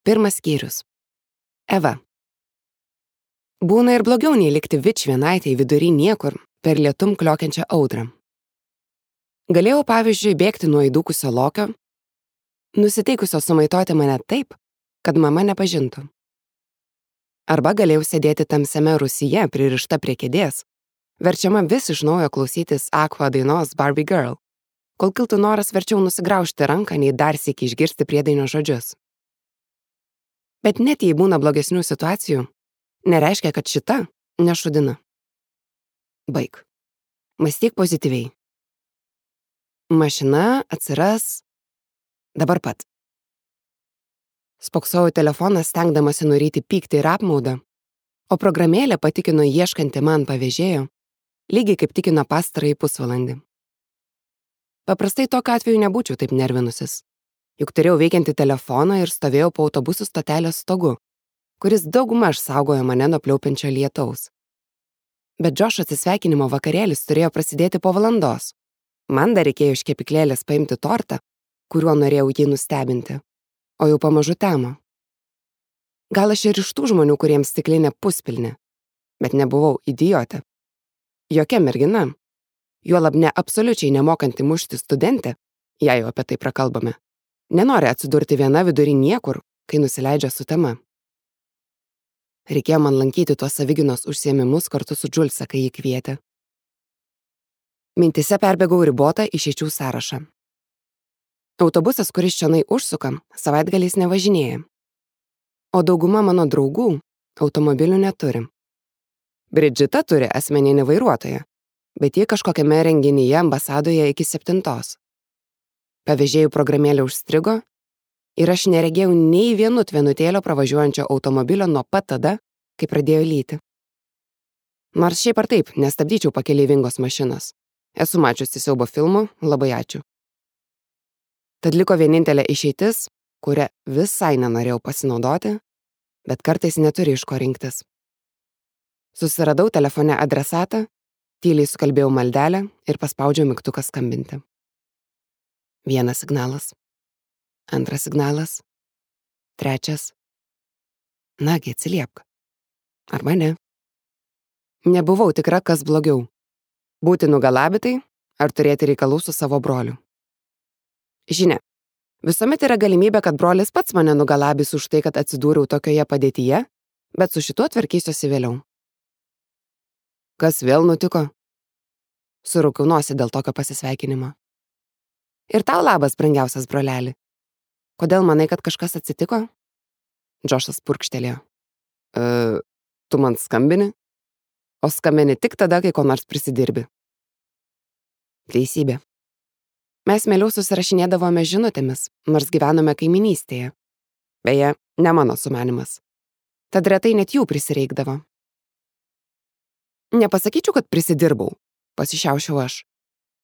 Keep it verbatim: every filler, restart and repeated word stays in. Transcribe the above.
Pirmas skyrius. Eva. Būna ir blogiau nei likti vič vienaitei vidury niekur per lietum kliokiančią audrą. Galėjau, pavyzdžiui, bėgti nuo įdūkusio lokio, nusiteikusio sumaitoti mane taip, kad mama nepažintų. Arba galėjau sėdėti tamsiame rūsyje pririšta prie kėdės, verčiama vis iš naujo klausytis Aqua dainos Barbie Girl, kol kiltų noras verčiau nusigraužti ranką, nei dar sykį išgirsti priedainio žodžius. Bet net jei būna blogesnių situacijų, nereiškia, kad šita nešudina. Baik. Mąstyk pozityviai. Mašina atsiras dabar pat. Spoksojau telefoną, stengdamasi nuryti pyktį ir apmaudą, o programėlė patikino ieškanti man pavėžėjo, lygiai kaip tikino pastarąjį pusvalandį. Paprastai tokiu atveju nebūčiau taip nervinusis, juk turėjau veikiantį telefoną ir stovėjau po autobusų stotelės stogu, kuris daugmaž saugojo mane nuo pliaupiančio lietaus. Bet Džošo atsisveikinimo vakarėlis turėjo prasidėti po valandos. Man dar reikėjo iš kepyklėlės paimti tortą, kuriuo norėjau jį nustebinti, o jau pamažu temo. Gal aš ir iš tų žmonių, kuriems stiklinė puspilnė, bet nebuvau idiotė. Jokia mergina, juolab ne absoliučiai nemokanti mušti studentė, jei jau apie tai prakalbame, nenori atsidurti viena vidury niekur, kai nusileidžia su tema. Reikėjo man lankyti tuos savigynos užsiėmimus kartu su Džulse, kai jį kvietė. Mintise perbėgau ribotą išeičių sąrašą. Autobusas, kuris čionai užsuka, savaitgaliais nevažinėja. O dauguma mano draugų automobilių neturi. Bridžita turi asmeninį vairuotoją, bet ji kažkokiame renginyje ambasadoje iki septintos. Pavėžėjų programėlė užstrigo ir aš neregėjau nei vienu tvenutėlio pravažiuojančio automobilio nuo pat tada, kai pradėjo lyti. Nors šiaip ar taip nestabdyčiau pakeleivingos mašinos. Esu mačiusi siaubo filmų, labai ačiū. Tad liko vienintelė išeitis, kurią visai nenorėjau pasinaudoti, bet kartais neturi iš ko rinktis. Susiradau telefone adresatą, tyliai sukalbėjau maldelę ir paspaudžiau mygtuką skambinti. Vienas signalas, antras signalas, trečias. Nagi, atsiliepk. Arba ne. Nebuvau tikra, kas blogiau. Būti nugalabytai ar turėti reikalų su savo broliu. Žinia, visuomet yra galimybė, kad brolis pats mane nugalabys už tai, kad atsidūriau tokioje padėtyje, bet su šituo tvarkysiuosi vėliau. Kas vėl nutiko? Suraukiau nosį dėl tokio pasisveikinimo. Ir tau labas, brangiausias broleli. Kodėl manai, kad kažkas atsitiko? Džošas purkštelėjo. E, tu man skambini? O skambini tik tada, kai ko nors prisidirbi. Teisybė. Mes mieliau susirašinėdavome žinutėmis, nors gyvenome kaiminystėje. Beje, ne mano sumanimas. Tad retai net jų prisireikdavo. Nepasakyčiau, kad prisidirbau, pasišiaušiau aš.